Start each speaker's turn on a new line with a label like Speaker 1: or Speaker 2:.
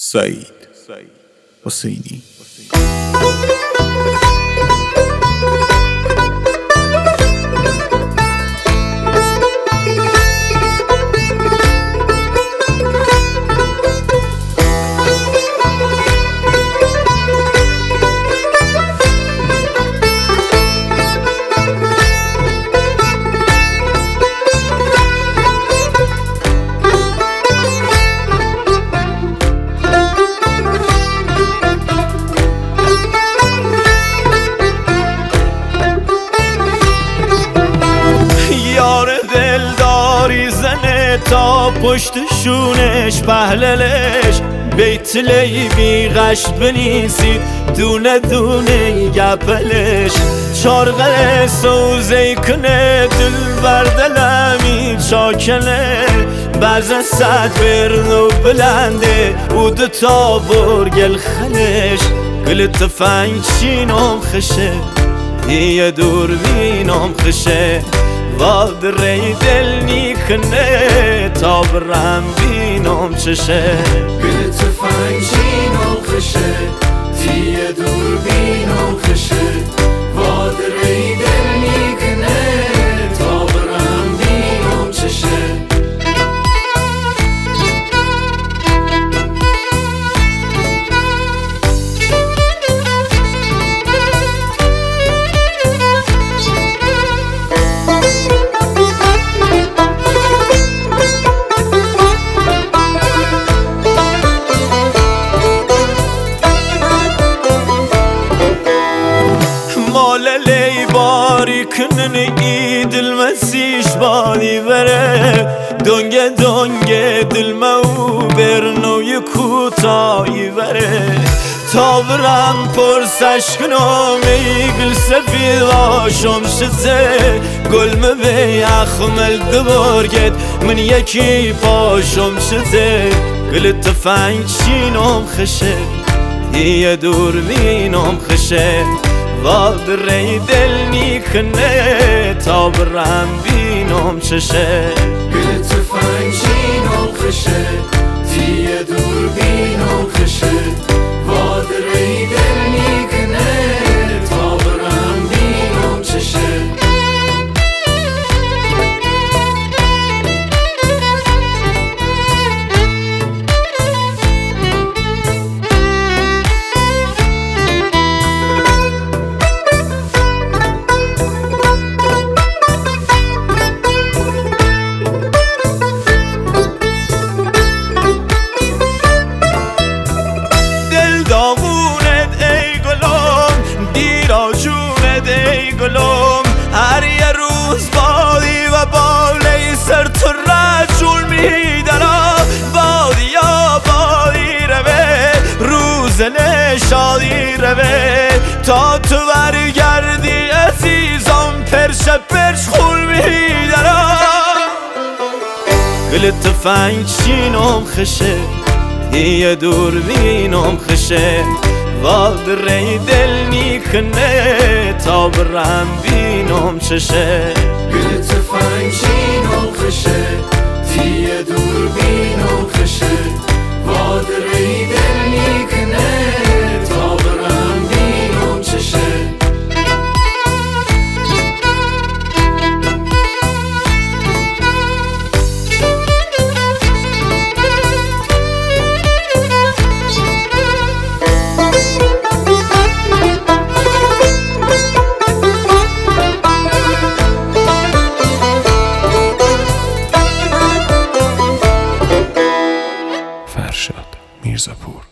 Speaker 1: سعید حسینی.
Speaker 2: تا پشت شونش پهللش بیت لیبی غشت بنیسید دونه دونه گپلش چارغل سوزی کنه دل بردلمی چاکله بعضا صد برنو بلنده و دو تا برگل خلش گل تفنگ چینم خشه یه دور بینم خشه واد ری دل نیکنه تا برم بینم چشه
Speaker 3: گل تفنگ چینم خشه تیه دور بینم خشه واد ری دل نیکنه تا برم بینم چشه
Speaker 2: کنن اید المسیش بادی بره دنگه دنگه دلمو برنوی کوتایی بره تا برم پرسش کنم ای گل سفید باشم شزه گلمه به اخمل دبرگت من یکی پاشم شزه گل تفنگ چینم خشه یه دور بینم خشه واد ری دل نیکنه تا برم بینم چشه
Speaker 3: گل تفنگ چینم خشه تیه دور بینم خشه واد ری دل نیکنه تا برم بینم چشه
Speaker 2: هر یه روز بادی و بالی سر تو رجول میدنم بادی یا بادی روه روز نشادی روه تا تو برگردی عزیزم پرش خول میدنم گل تفنگ چینم خشه یه دور بینم خشه واد ری دل نیکنه تا برم بینم چشه
Speaker 3: گل تفنگ چینم خشه تیه دور بینم خشه واد ری دل نیکنه تا برم بینم چشه
Speaker 1: فرشاد میرزاپور.